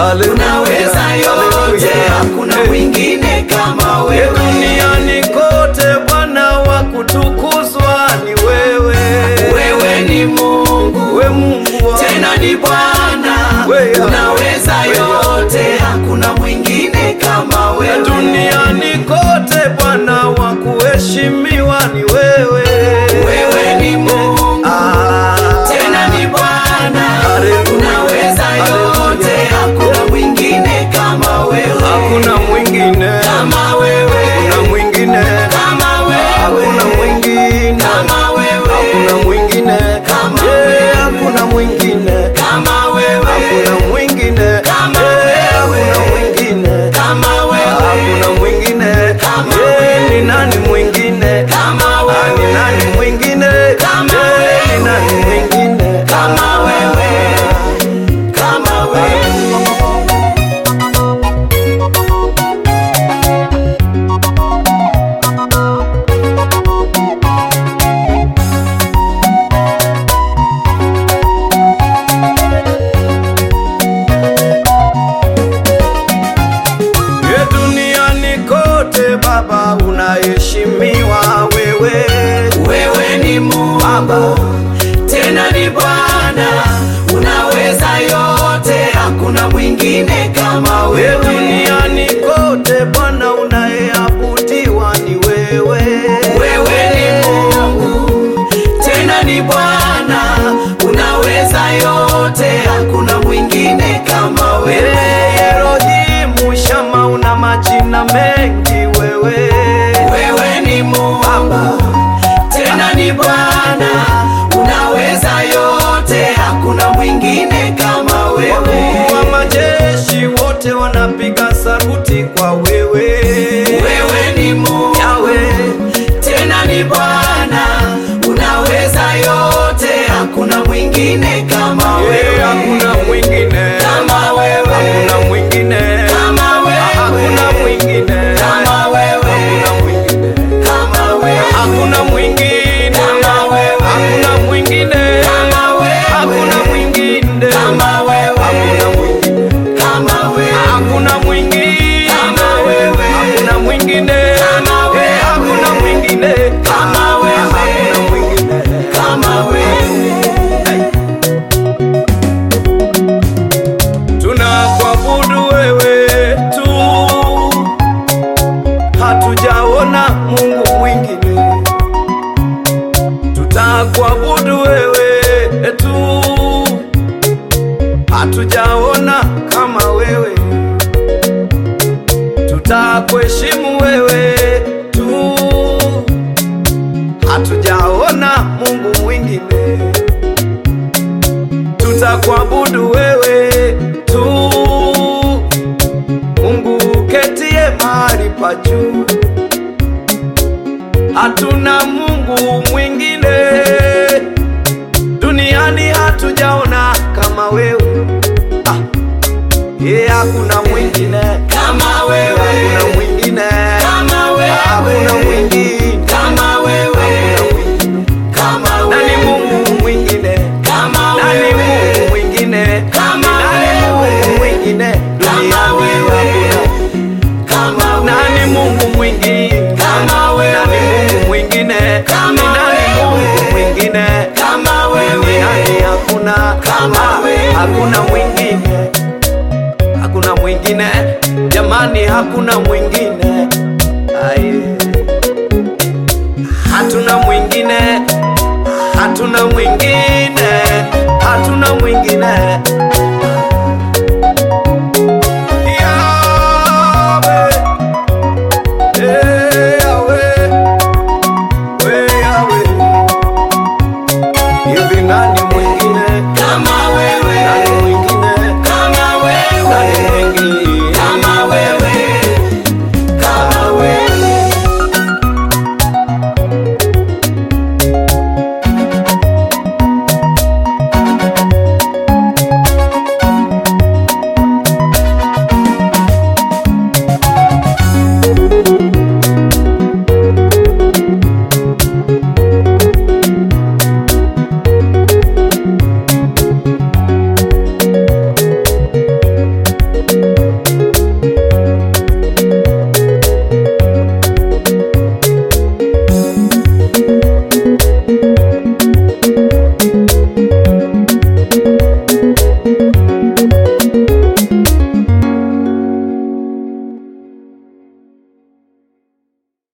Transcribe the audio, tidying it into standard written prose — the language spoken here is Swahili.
unaweza yote, hakuna mwingine kama wewe. Duniani kote Bwana wa kutukuzwa ni wewe. Wewe ni Mungu, we Mungu tena ni Bwana, unaweza yote, hakuna mwingine kama wewe. Duniani kote Bwana wa kuheshimiwa ni wewe. Wewe ni Mungu, tena ni Bwana, unaweza yote, hakuna mwingine kama wewe. Hakuna mwingine kama wewe, hakuna mwingine kama wewe, hakuna mwingine kama wewe, hakuna mwingine kama wewe, hakuna mwingine kama wewe, hakuna mwingine kama wewe, hakuna mwingine kama wewe, hakuna mwingine kama wewe. Ni nani mwingine kama wewe, ni nani mwingine kama wewe, ni nani mwingine kama wewe, kama wewe. Duniani kote Baba unaheshimiwa wewe. Wewe ni Mungu, tena ni Bwana, unaweza yote, hakuna mwingine kama wewe. Duniani kote Bwana unayeabudiwa ni wewe. Wewe ni Mungu, tena ni Bwana, unaweza yote, hakuna mwingine kama wewe. Elohim Shama, una majina mengi wewe. Wewe ni Mungu, tena ni Bwana, unaweza yote, hakuna mwingine kama wewe. Wakuu wa majeshi wote wanapiga saluti kwa wewe. Wewe ni Mungu, tena ni Bwana, unaweza yote, hakuna mwingine kama wewe. Hakuna mwingine kama wewe, hakuna mwingine kama wewe, hakuna mwingine kama wewe, kama wewe, kama wewe, hakuna mwingine kama wewe, hakuna mwingine kama wewe, hakuna mwingine kama wewe, hakuna mwingine kama wewe, hakuna mwingine kama wewe, hakuna mwingine kama wewe, hakuna mwingine kama wewe, hakuna mwingine kama wewe. Tunakuabudu wewe tu, hatujaona Mungu mwingine. Tutakuabudu wewe tu, hatujaona kama wewe. Tutakuheshimu wewe tu, hatujaona Mungu mwingine. Tutakuabudu wewe tu, Mungu ketie mahali pa juu. Hatuna Mungu mwingine duniani, hatujaona kama wewe. Hakuna mwingine Kama wewe, hakuna mwingine kama wewe, hakuna mwingine kama wewe, kama nani wewe, Mungu mwingine kama nani wewe, Mungu mwingine kama nani Mungu mwingine kama wewe, kama nani Mungu mwingine Kama wewe. nani Mungu mwingine Kama nani Mungu wewe. mwingine kama wewe, duniani hakuna Kama wewe. hakuna mwingine hakuna mwingine jamani, hakuna mwingine. Aye. Hatuna mwingine hatuna mwingine hatuna mwingine